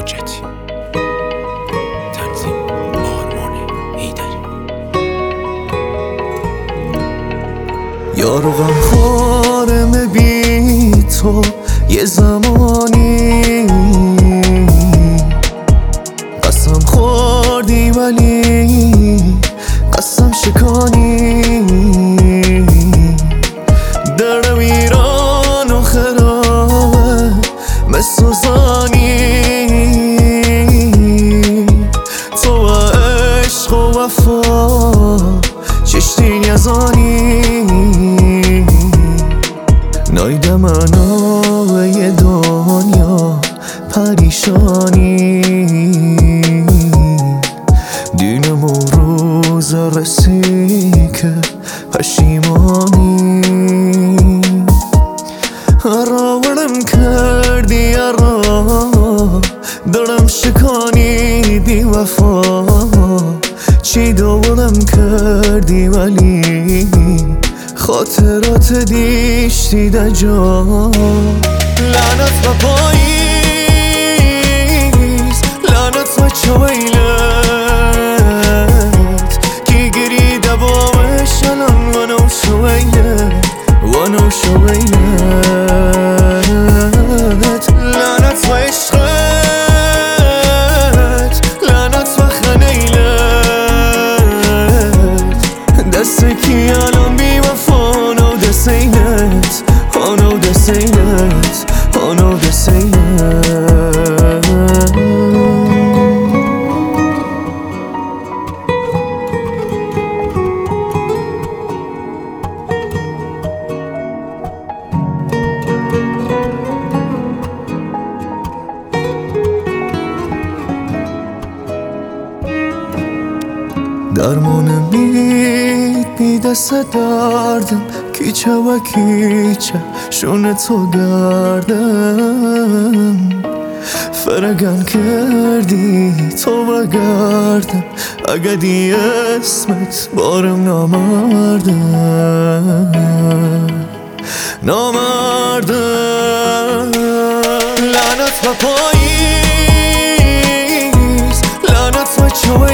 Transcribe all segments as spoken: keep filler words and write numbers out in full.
حاجتی. تنظیم آرمان هیدری. یارو غمخوارم بی تو یه زمانی، قسم خوردی ولی قسم شکانی. درم ایران و خرابه مثل زانی، تو عشق و وفا چشتی یزانی. نایده منو یه دنیا پریشانی، دینم و روز رسی که پشیمانی. هراولم کردی هرا دلم شکانی، بی وفا چی دولم کردی ولی خاطرات دیشتی در جا. لعنت و پاییز، لعنت و چویلت کی گریده بامش الان ونو شویلت ونو شویلت. لعنت و عشقت، لعنت و خنیلت، دست کی الان بی وفا say it, oh no, they say it, oh no, they say it. درمان بید بی دست دردم، کیچه و کیچه شونه تو گردم. فرگن کردی تو بگردم، اگه دی اسمت بارم نامردم نامردم. لعنت و پاییز، لعنت و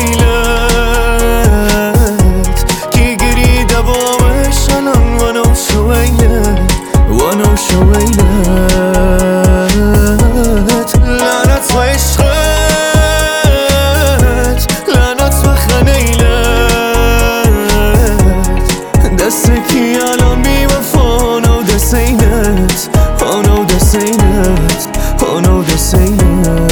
چویلت کی گریده بامش الان ونو شویلت ونو شویلت. لعنت و عشقت، لعنت و خنیلت، دست کی الان بی وفا نو دسینت، oh no دسینت، oh no دسینت.